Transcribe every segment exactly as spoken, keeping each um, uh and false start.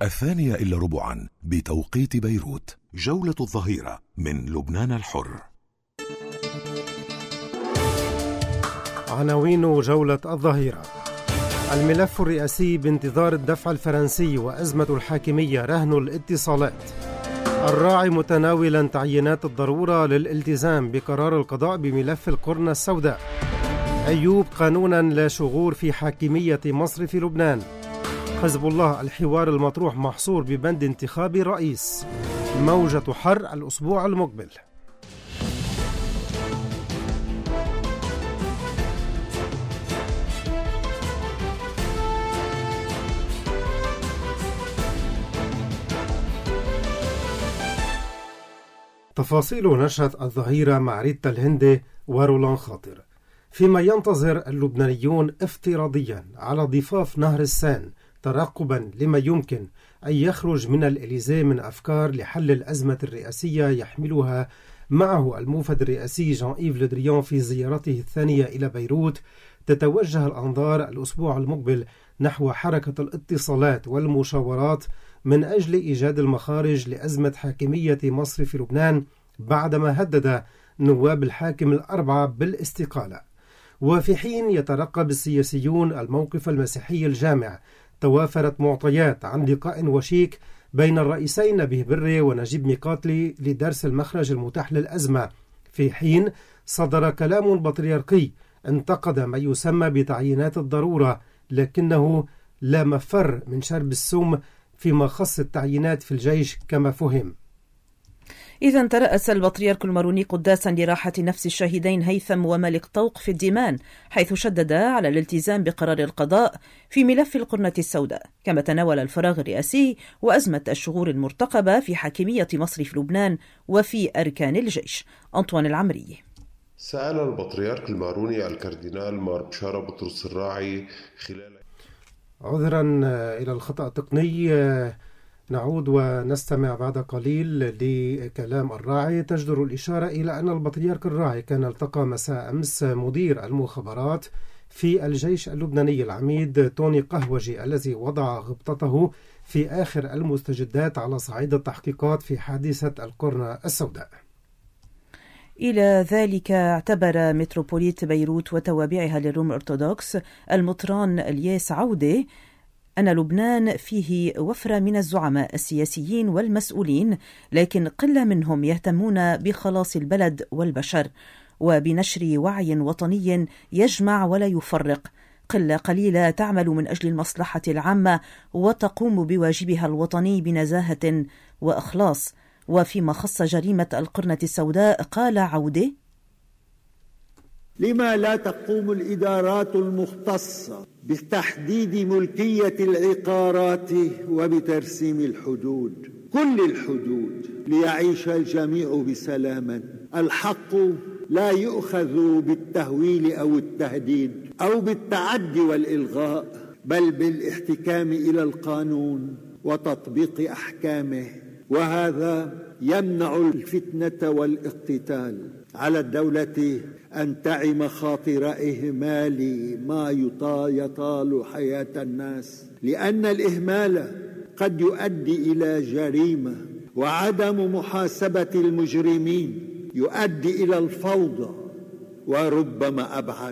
الثانية إلا ربعا بتوقيت بيروت. جولة الظهيرة من لبنان الحر. عناوين جولة الظهيرة: الملف الرئاسي بانتظار الدفع الفرنسي وأزمة الحاكمية رهن الاتصالات. الراعي متناولا تعيينات الضرورة للالتزام بقرار القضاء بملف القرنة السوداء. أيوب قانونا لا شغور في حاكمية مصر في لبنان. حزب الله الحوار المطروح محصور ببند انتخاب رئيس. موجة حر الأسبوع المقبل. تفاصيل نشرة الظهيرة مع ريتا الهندي ورولان خاطر. فيما ينتظر اللبنانيون افتراضيا على ضفاف نهر السان ترقبا لما يمكن أن يخرج من الإليزيه من أفكار لحل الأزمة الرئاسية يحملها معه الموفد الرئاسي جان إيف لو دريان في زيارته الثانية إلى بيروت، تتوجه الأنظار الأسبوع المقبل نحو حركة الاتصالات والمشاورات من أجل إيجاد المخارج لأزمة حاكمية مصر في لبنان بعدما هدد نواب الحاكم الأربعة بالاستقالة. وفي حين يترقب السياسيون الموقف المسيحي الجامع، توافرت معطيات عن لقاء وشيك بين الرئيسين نبيه بري ونجيب ميقاتلي لدرس المخرج المتاح للأزمة، في حين صدر كلام بطريركي انتقد ما يسمى بتعيينات الضرورة، لكنه لا مفر من شرب السم فيما خص التعيينات في الجيش كما فهم. إذا ترأس البطريرك الماروني قداسا لراحة نفس الشاهدين هيثم وملك طوق في الديمان، حيث شدد على الالتزام بقرار القضاء في ملف القرنة السوداء، كما تناول الفراغ الرئاسي وأزمة الشغور المرتقبة في حاكمية مصر في لبنان وفي أركان الجيش. أنطوان العمري. سأل البطريرك الماروني الكاردينال مار بشارة بطرس الراعي خلال عذرا إلى الخطأ التقني، نعود ونستمع بعد قليل لكلام الراعي. تجدر الإشارة إلى أن البطريرك الراعي كان التقى مساء أمس مدير المخابرات في الجيش اللبناني العميد توني قهوجي، الذي وضع غبطته في آخر المستجدات على صعيد التحقيقات في حادثة القرنة السوداء. إلى ذلك اعتبر متروبوليت بيروت وتوابعها للروم الأرثوذكس المطران الياس عودة أن لبنان فيه وفرة من الزعماء السياسيين والمسؤولين، لكن قلة منهم يهتمون بخلاص البلد والبشر وبنشر وعي وطني يجمع ولا يفرق. قلة قليلة تعمل من أجل المصلحة العامة وتقوم بواجبها الوطني بنزاهة وإخلاص. وفيما خص جريمة القرنة السوداء قال عودة: لما لا تقوم الإدارات المختصة بتحديد ملكية العقارات وبترسيم الحدود، كل الحدود، ليعيش الجميع بسلام؟ الحق لا يؤخذ بالتهويل أو التهديد أو بالتعدي والإلغاء، بل بالاحتكام إلى القانون وتطبيق أحكامه، وهذا يمنع الفتنة والاقتتال. على الدولة أن تعي مخاطر إهمال ما يطال حياة الناس، لأن الإهمال قد يؤدي إلى جريمة، وعدم محاسبة المجرمين يؤدي إلى الفوضى وربما أبعد.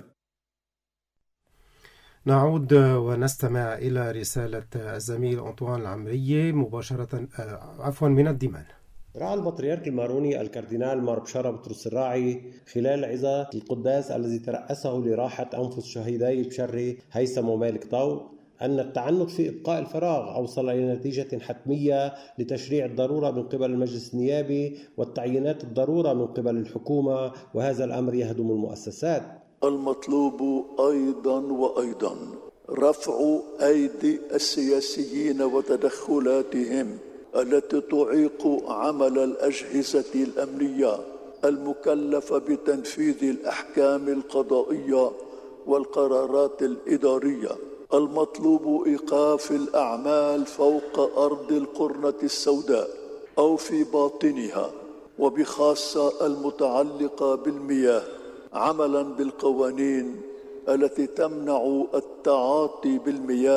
نعود ونستمع إلى رسالة الزميل أنطوان العمري مباشرة عفوا من الديمان. رعى البطريرك الماروني الكاردينال مار بشارة بطرس الراعي خلال عظة القداس الذي ترأسه لراحة أنفس شهيدي بشري هيثم ومالك طوق أن التعنت في إبقاء الفراغ أوصل إلى نتيجة حتمية لتشريع الضرورة من قبل المجلس النيابي والتعيينات الضرورة من قبل الحكومة، وهذا الأمر يهدم المؤسسات. المطلوب أيضا وأيضا رفع أيدي السياسيين وتدخلاتهم التي تعيق عمل الأجهزة الأمنية المكلفة بتنفيذ الأحكام القضائية والقرارات الإدارية. المطلوب إيقاف الأعمال فوق أرض القرنة السوداء أو في باطنها، وبخاصة المتعلقة بالمياه، عملا بالقوانين التي تمنع التعاطي بالمياه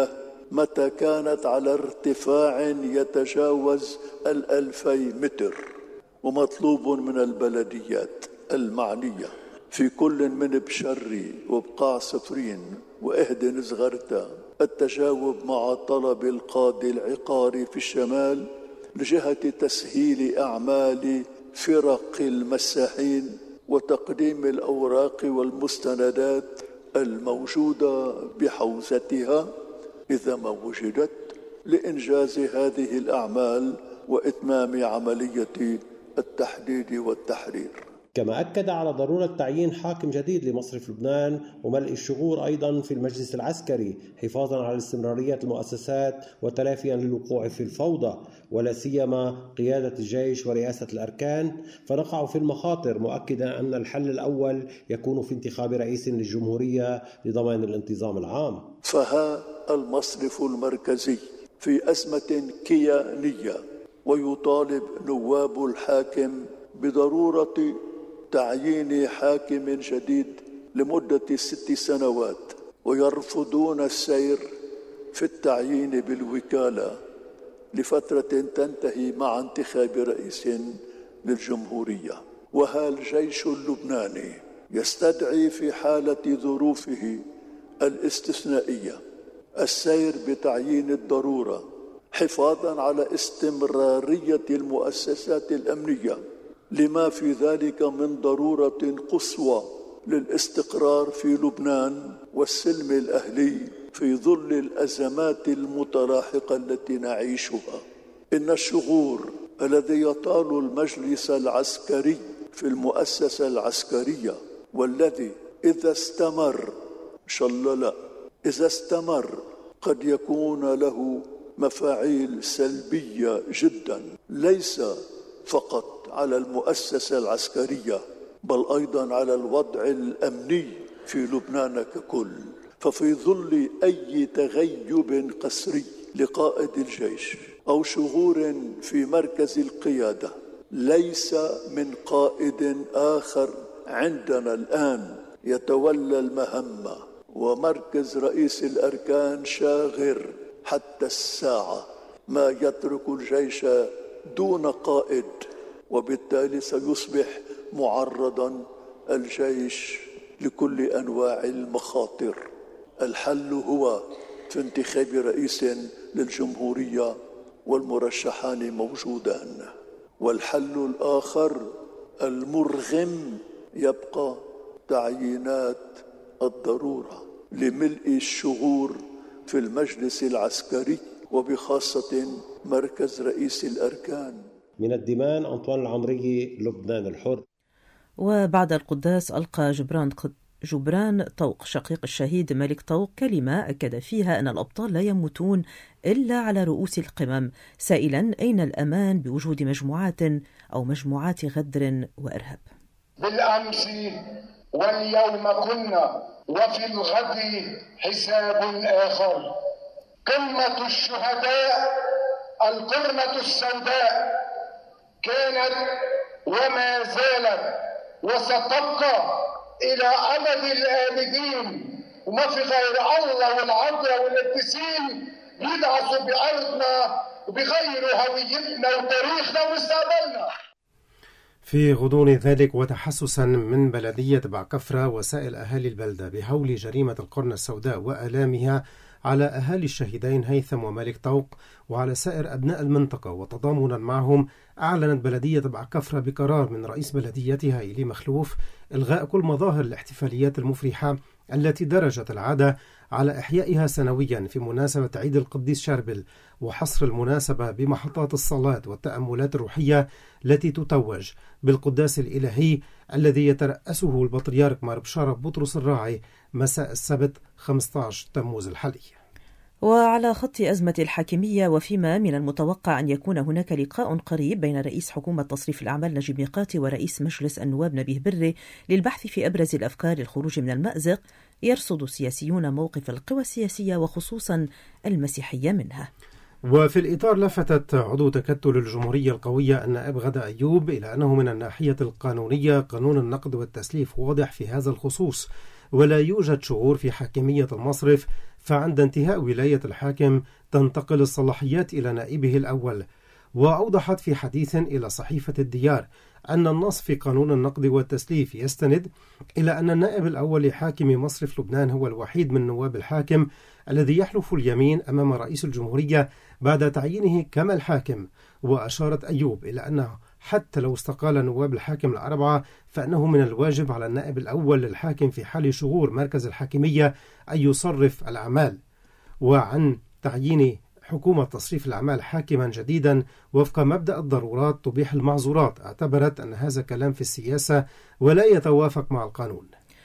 متى كانت على ارتفاع يتجاوز الألفي متر. ومطلوب من البلديات المعنية في كل من بشري وبقاع صفرين وإهدن زغرتا التجاوب مع طلب القاضي العقاري في الشمال لجهة تسهيل أعمال فرق المساحين وتقديم الأوراق والمستندات الموجودة بحوزتها إذا ما وجدت لإنجاز هذه الأعمال وإتمام عملية التحديد والتحرير. كما أكد على ضرورة تعيين حاكم جديد لمصرف لبنان وملء الشغور أيضا في المجلس العسكري حفاظا على استمرارية المؤسسات وتلافيا للوقوع في الفوضى ولا سيما قيادة الجيش ورئاسة الأركان، فنقع في المخاطر، مؤكدا أن الحل الأول يكون في انتخاب رئيس للجمهورية لضمان الانتظام العام. فها المصرف المركزي في أزمة كيانية ويطالب نواب الحاكم بضرورة تعيين حاكم جديد لمدة ست سنوات ويرفضون السير في التعيين بالوكالة لفترة تنتهي مع انتخاب رئيس للجمهورية. وها الجيش اللبناني يستدعي في حالة ظروفه الاستثنائية السير بتعيين الضرورة حفاظا على استمرارية المؤسسات الأمنية لما في ذلك من ضرورة قصوى للاستقرار في لبنان والسلم الأهلي في ظل الأزمات المتلاحقة التي نعيشها. إن الشغور الذي يطال المجلس العسكري في المؤسسة العسكرية والذي إذا استمر إن شاء الله لا إذا استمر قد يكون له مفاعيل سلبية جدا ليس فقط على المؤسسة العسكرية بل أيضا على الوضع الأمني في لبنان ككل. ففي ظل أي تغيب قسري لقائد الجيش أو شغور في مركز القيادة ليس من قائد آخر عندنا الآن يتولى المهمة، ومركز رئيس الأركان شاغر حتى الساعة ما يترك الجيش دون قائد، وبالتالي سيصبح معرضا الجيش لكل أنواع المخاطر. الحل هو في انتخاب رئيس للجمهورية والمرشحان موجودان، والحل الآخر المرغم يبقى تعيينات الضرورة لملء الشغور في المجلس العسكري وبخاصة مركز رئيس الأركان. من الدمان أنطوان العمري، لبنان الحر. وبعد القداس ألقى جبران جبران طوق شقيق الشهيد ملك طوق كلمة أكد فيها أن الأبطال لا يموتون إلا على رؤوس القمم، سائلا أين الأمان بوجود مجموعات أو مجموعات غدر وإرهاب. بالأمس واليوم كنا وفي الغد حساب آخر. قمة الشهداء القرنة السوداء كانت وما زالت وستبقى إلى أبد الآبدين، وما في غير الله والعذراء والقديسين يدعسوا بأرضنا وبغيروا هويتنا وتاريخنا ومستقبلنا. في غضون ذلك وتحسسا من بلدية بعكفرة وسائل أهالي البلدة بهول جريمة القرن السوداء وآلامها على أهالي الشهيدين هيثم وملك طوق وعلى سائر أبناء المنطقة، وتضامنا معهم أعلنت بلدية بعكفرة بقرار من رئيس بلديتها إيلي مخلوف إلغاء كل مظاهر الاحتفاليات المفرحة التي درجت العادة على إحيائها سنويا في مناسبة عيد القديس شربل، وحصر المناسبة بمحطات الصلاة والتأملات الروحية التي تتوج بالقداس الإلهي الذي يترأسه البطريرك مار بشارة بطرس الراعي مساء السبت خمسة عشر تموز الحالي. وعلى خط أزمة الحاكمية، وفيما من المتوقع أن يكون هناك لقاء قريب بين رئيس حكومة تصريف الأعمال نجيب ميقاتي ورئيس مجلس النواب نبيه بري للبحث في أبرز الأفكار للخروج من المأزق، يرصد سياسيون موقف القوى السياسية وخصوصا المسيحية منها. وفي الإطار لفتت عضو تكتل الجمهورية القوية النائب غدا أيوب إلى أنه من الناحية القانونية قانون النقد والتسليف واضح في هذا الخصوص، ولا يوجد شعور في حاكمية المصرف فعند انتهاء ولاية الحاكم تنتقل الصلاحيات إلى نائبه الأول. وأوضحت في حديث إلى صحيفة الديار أن النص في قانون النقد والتسليف يستند إلى أن النائب الأول لحاكم مصرف لبنان هو الوحيد من نواب الحاكم الذي يحلف اليمين أمام رئيس الجمهورية بعد تعيينه كما الحاكم. وأشارت أيوب إلى أنه حتى لو استقال نواب الحاكم الأربعة فإنه من الواجب على النائب الأول للحاكم في حال شغور مركز الحاكمية أن يصرف الأعمال. وعن تعيين حكومة تصريف الأعمال حاكما جديدا وفق مبدأ الضرورات تبيح المعذورات، اعتبرت أن هذا كلام في السياسة ولا يتوافق مع القانون.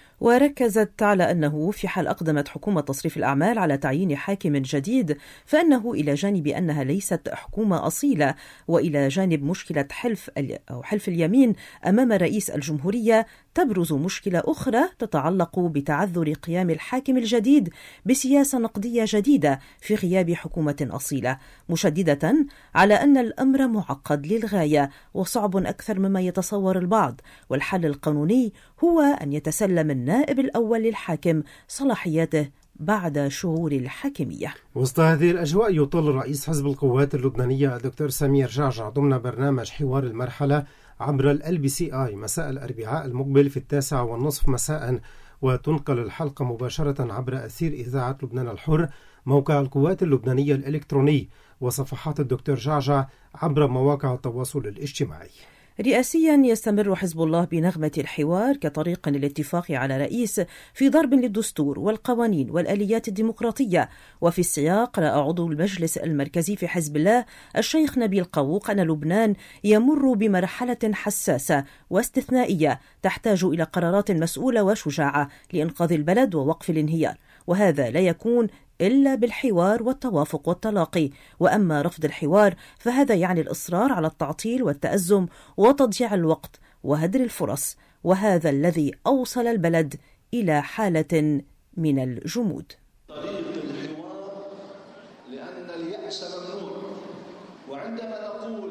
وركزت على أنه في حال أقدمت حكومة تصريف الأعمال على تعيين حاكم جديد فإنه إلى جانب أنها ليست حكومة أصيلة وإلى جانب مشكلة حلف أو حلف اليمين أمام رئيس الجمهورية تبرز مشكلة أخرى تتعلق بتعذر قيام الحاكم الجديد بسياسة نقدية جديدة في غياب حكومة أصيلة، مشددة على أن الأمر معقد للغاية وصعب أكثر مما يتصور البعض، والحل القانوني هو أن يتسلم النائب الأول للحاكم صلاحياته بعد شهور الحاكمية. وسط هذه الأجواء يطل رئيس حزب القوات اللبنانية الدكتور سمير جعجع ضمن برنامج حوار المرحلة عبر ال بي سي آي مساء الأربعاء المقبل في التاسعة والنصف مساء، وتنقل الحلقة مباشرة عبر أثير إذاعة لبنان الحر، موقع القوات اللبنانية الإلكتروني، وصفحات الدكتور جعجع عبر مواقع التواصل الاجتماعي. رئاسيا يستمر حزب الله بنغمة الحوار كطريق للاتفاق على رئيس في ضرب للدستور والقوانين والآليات الديمقراطية. وفي السياق رأى عضو المجلس المركزي في حزب الله الشيخ نبيل قوق أن لبنان يمر بمرحلة حساسة واستثنائية تحتاج إلى قرارات مسؤولة وشجاعة لإنقاذ البلد ووقف الانهيار، وهذا لا يكون إلا بالحوار والتوافق والتلاقي، وأما رفض الحوار فهذا يعني الإصرار على التعطيل والتأزم وتضييع الوقت وهدر الفرص، وهذا الذي أوصل البلد إلى حالة من الجمود. طريق الحوار لأن اليأس ممنوع، وعندما نقول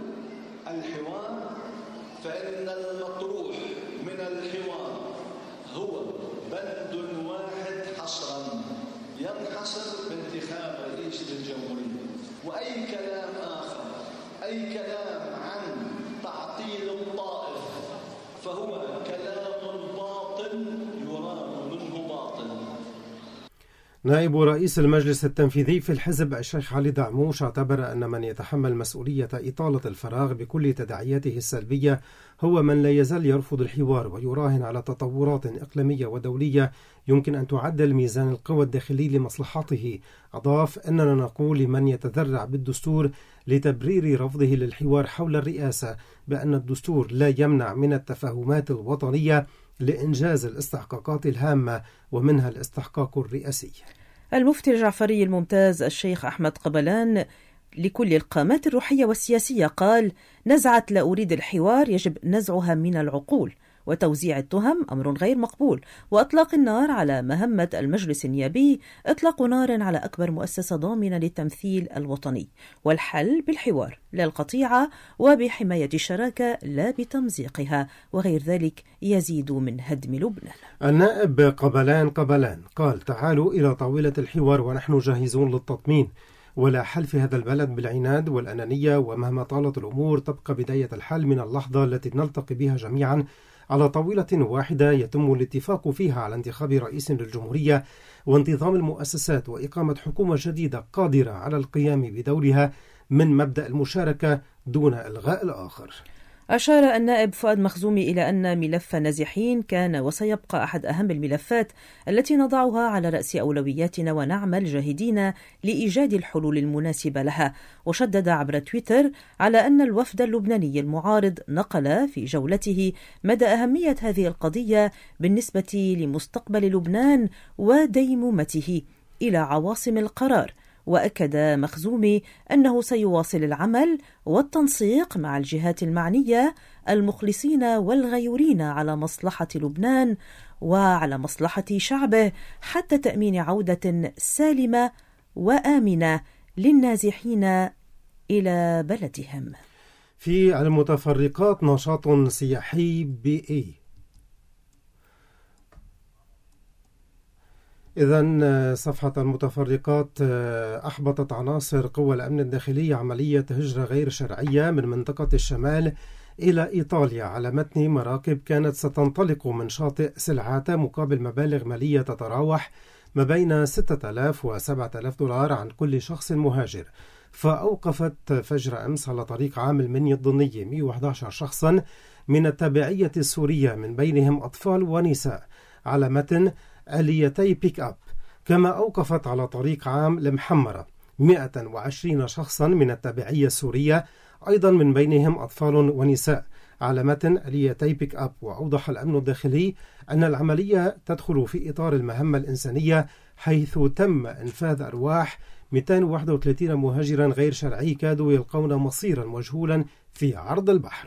الحوار فإن المطروح من الحوار هو بند واحد حصرا ينحصر بانتخاب رئيس للجمهورية، وأي كلام آخر، أي كلام عن تعطيل الطائف فهو كلام باطل يرام منه باطل. نائب رئيس المجلس التنفيذي في الحزب الشيخ علي دعموش اعتبر أن من يتحمل مسؤولية إطالة الفراغ بكل تداعياته السلبية هو من لا يزال يرفض الحوار ويراهن على تطورات إقليمية ودولية يمكن أن تعدل ميزان القوى الداخلي لمصلحته. أضاف أننا نقول لمن يتذرع بالدستور لتبرير رفضه للحوار حول الرئاسة بأن الدستور لا يمنع من التفاهمات الوطنية لإنجاز الاستحقاقات الهامة ومنها الاستحقاق الرئاسي. المفتي الجعفري الممتاز الشيخ أحمد قبلان لكل القامات الروحية والسياسية قال: نزعة لا أريد الحوار يجب نزعها من العقول، وتوزيع التهم أمر غير مقبول، وأطلاق النار على مهمة المجلس النيابي إطلاق نار على أكبر مؤسسة ضامنة للتمثيل الوطني، والحل بالحوار لا القطيعة وبحماية الشراكة لا بتمزيقها، وغير ذلك يزيد من هدم لبنان. النائب قبلان قبلان قال: تعالوا إلى طاولة الحوار ونحن جاهزون للتطمين، ولا حل في هذا البلد بالعناد والأنانية، ومهما طالت الأمور تبقى بداية الحل من اللحظة التي نلتقي بها جميعا على طاولة واحدة يتم الاتفاق فيها على انتخاب رئيس للجمهورية وانتظام المؤسسات وإقامة حكومة جديدة قادرة على القيام بدورها من مبدأ المشاركة دون إلغاء الآخر. أشار النائب فؤاد مخزومي إلى أن ملف نازحين كان وسيبقى أحد أهم الملفات التي نضعها على رأس أولوياتنا ونعمل جاهدين لإيجاد الحلول المناسبة لها، وشدد عبر تويتر على أن الوفد اللبناني المعارض نقل في جولته مدى أهمية هذه القضية بالنسبة لمستقبل لبنان وديمومته إلى عواصم القرار. وأكد مخزومي أنه سيواصل العمل والتنسيق مع الجهات المعنية المخلصين والغيورين على مصلحة لبنان وعلى مصلحة شعبه حتى تأمين عودة سالمة وآمنة للنازحين إلى بلدهم. في المتفرقات نشاط سياحي بيئي. إذن صفحة المتفرقات أحبطت عناصر قوى الأمن الداخلي عملية هجرة غير شرعية من منطقة الشمال إلى إيطاليا على متن مراكب كانت ستنطلق من شاطئ سلعاتا مقابل مبالغ مالية تتراوح ما بين ستة آلاف و سبعة آلاف دولار عن كل شخص مهاجر. فأوقفت فجر أمس على طريق عام المنيا الضنية مئة وأحد عشر شخصا من التابعية السورية من بينهم أطفال ونساء على متن آليتي بيك أب. كما أوقفت على طريق عام المحمرة مئة وعشرين شخصا من التابعية السورية أيضا من بينهم أطفال ونساء على متن آليتي بيك أب. وأوضح الأمن الداخلي أن العملية تدخل في إطار المهمة الإنسانية حيث تم إنفاذ أرواح مئتين وواحد وثلاثين مهاجرا غير شرعي كادوا يلقون مصيرا مجهولا في عرض البحر.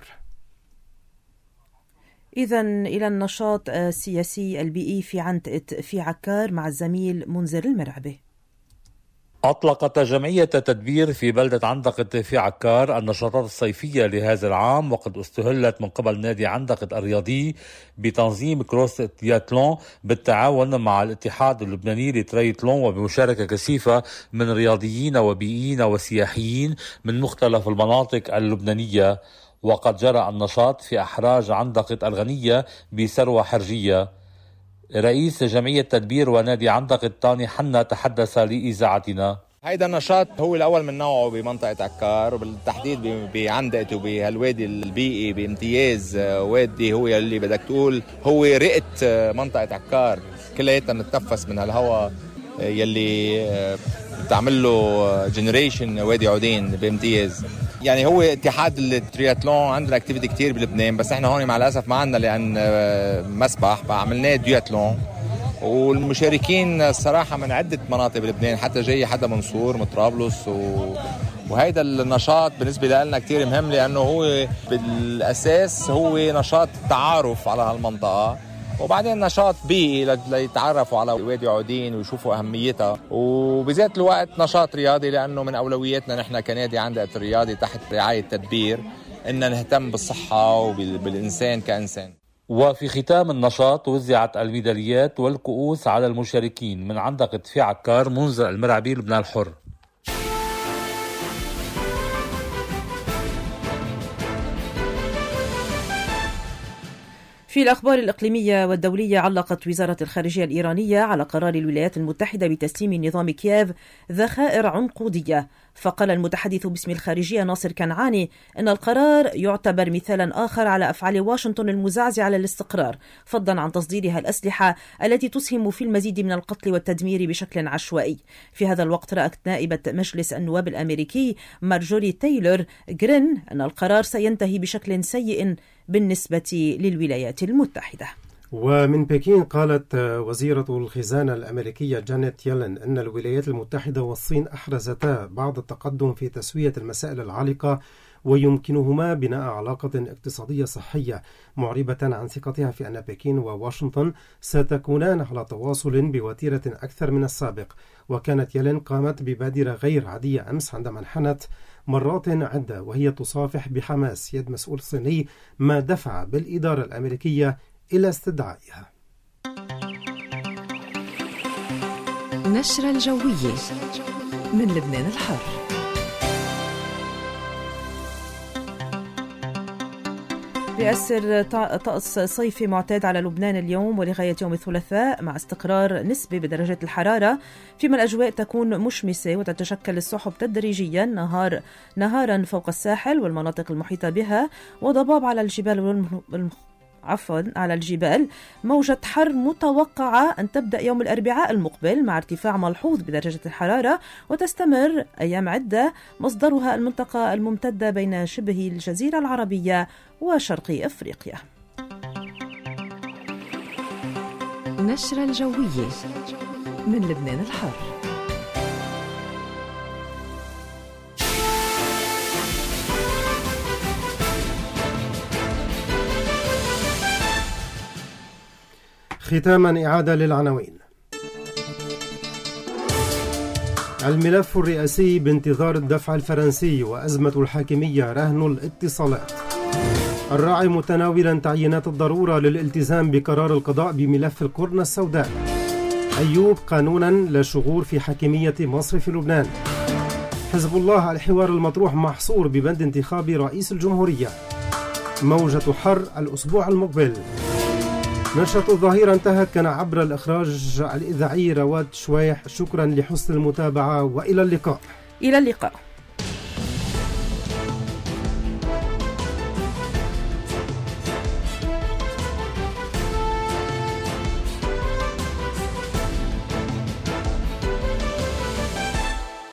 إذن إلى النشاط السياسي البيئي في عنتقة في عكار مع الزميل منذر المرعبي. أطلقت جمعية تدبير في بلدة عنتقة في عكار النشاطات الصيفية لهذا العام، وقد استهلت من قبل نادي عنتقة الرياضي بتنظيم كروس دياتلون بالتعاون مع الاتحاد اللبناني لترياتلون وبمشاركة كثيفة من رياضيين وبيئيين وسياحيين من مختلف المناطق اللبنانية. وقد جرى النشاط في أحراج عنتقة الغنية بثروة حرجية. رئيس جمعية تدبير ونادي عنتقة طاني حنا تحدث لإذاعتنا. هيدا النشاط هو الأول من نوعه بمنطقة عكار وبالتحديد بعنتقة وبهالوادي البيئي بامتياز. وادي هو اللي بدك تقول هو رئة منطقة عكار، كلياتنا نتنفس من هالهواء يلي بتعمل له جنريشن وادي عودين بامتياز. يعني هو اتحاد الترياتلون عندنا اكتيفيتي كتير بلبنان، بس احنا هون مع الاسف ما عندنا لان مسبح فعملناه دياتلون. والمشاركين الصراحه من عده مناطق بلبنان، حتى جاي حدا من صور من طرابلس و... وهيدا النشاط بالنسبه لنا كتير مهم لانه هو بالاساس هو نشاط تعارف على هالمنطقه، وبعدين نشاط بيئي ليتعرفوا على وادي عودين ويشوفوا أهميتها، وبذات الوقت نشاط رياضي لأنه من أولوياتنا نحن كنادي عنتقة الرياضي تحت رعاية تدبير إن نهتم بالصحة وبالإنسان كإنسان. وفي ختام النشاط وزعت الميداليات والكؤوس على المشاركين. من عنتقة في عكار منذر المرعبي، لبنان الحر. في الأخبار الإقليمية والدولية، علقت وزارة الخارجية الإيرانية على قرار الولايات المتحدة بتسليم نظام كييف ذخائر عنقودية. فقال المتحدث باسم الخارجية ناصر كنعاني أن القرار يعتبر مثالا آخر على أفعال واشنطن المزعزعة للاستقرار، فضلا عن تصديرها الأسلحة التي تسهم في المزيد من القتل والتدمير بشكل عشوائي. في هذا الوقت رأت نائبة مجلس النواب الأمريكي مارجوري تايلور جرين أن القرار سينتهي بشكل سيء بالنسبة للولايات المتحدة. ومن بكين قالت وزيرة الخزانة الأمريكية جانيت يلن أن الولايات المتحدة والصين أحرزتا بعض التقدم في تسوية المسائل العالقة ويمكنهما بناء علاقة اقتصادية صحية، معربة عن ثقتها في أن بكين وواشنطن ستكونان على تواصل بوتيرة أكثر من السابق. وكانت يلن قامت ببادرة غير عادية أمس عندما انحنت مرات عدة وهي تصافح بحماس يد مسؤول صيني، ما دفع بالإدارة الأمريكية إلى استدعائها. نشرة الجوية من لبنان الحر. بيأثر طقس صيفي معتاد على لبنان اليوم ولغاية يوم الثلاثاء، مع استقرار نسبي بدرجات الحرارة، فيما الأجواء تكون مشمسة وتتشكل السحب تدريجيا نهار نهارا فوق الساحل والمناطق المحيطة بها، وضباب على الجبال والم... عفوا على الجبال. موجة حر متوقعة أن تبدأ يوم الأربعاء المقبل مع ارتفاع ملحوظ بدرجة الحرارة، وتستمر أيام عدة، مصدرها المنطقة الممتدة بين شبه الجزيرة العربية وشرق أفريقيا. نشرة الجوية من لبنان الحر. ختاما إعادة للعناوين. الملف الرئاسي بانتظار الدفع الفرنسي وأزمة الحاكمية رهن الاتصالات. الراعي متناولا تعيينات الضرورة للالتزام بقرار القضاء بملف القرن السوداء. أيوب قانونا لا شغور في حاكمية مصر في لبنان. حزب الله الحوار المطروح محصور ببند انتخاب رئيس الجمهورية. موجة حر الأسبوع المقبل. نشرة الظهيرة انتهت، كان عبر الإخراج الإذاعي رواد شويح. شكرا لحسن المتابعة وإلى اللقاء. إلى اللقاء.